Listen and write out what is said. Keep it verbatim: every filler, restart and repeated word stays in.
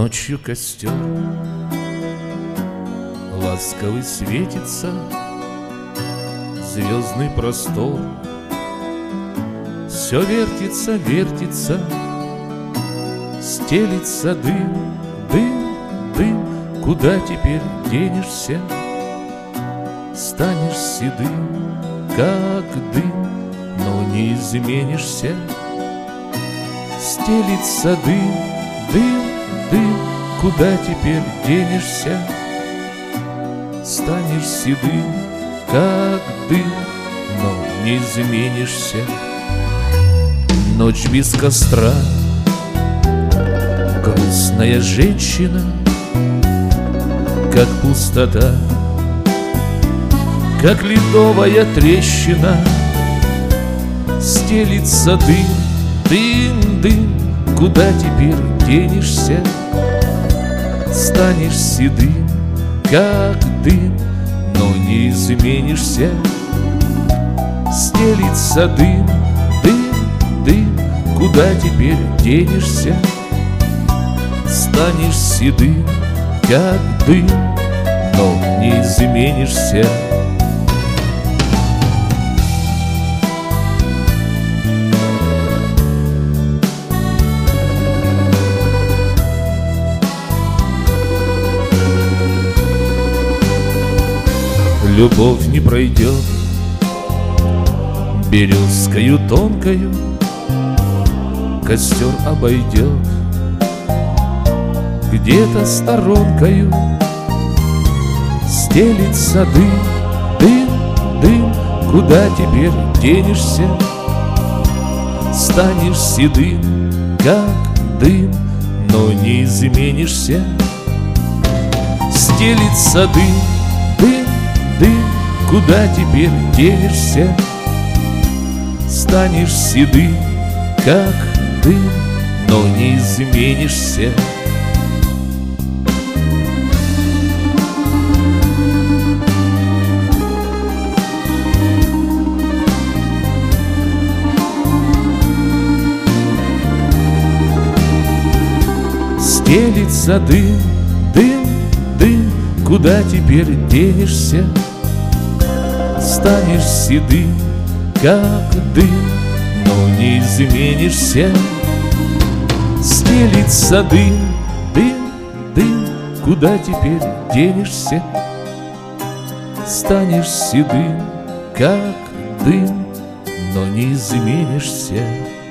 Ночью костер ласковый светится, звездный простор. Все вертится, вертится, стелится дым, дым, дым. Куда теперь денешься? Станешь седым, как дым, но не изменишься. Стелится дым, дым, дым. Куда теперь денешься? Станешь седым, как дым, но не изменишься. Ночь без костра, грустная женщина, как пустота, как ледовая трещина. Стелится дым, дым, дым. Куда теперь денешься? Станешь седым, как дым, но не изменишься. Стелится дым, дым, дым. Куда теперь денешься? Станешь седым, как дым, но не изменишься. Любовь не пройдет березкою тонкою, костер обойдет где-то сторонкою. Стелится дым, дым, дым. Куда теперь денешься? Станешь седым, как дым, но не изменишься. Стелится дым, дым, дым. Куда теперь денешься? Станешь седым, как дым, но не изменишься. Стелится дым, дым, дым. Куда теперь денешься? Станешь седым, как дым, но не изменишься. Стелится дым, дым, дым. Куда теперь денешься? Станешь седым, как дым, но не изменишься.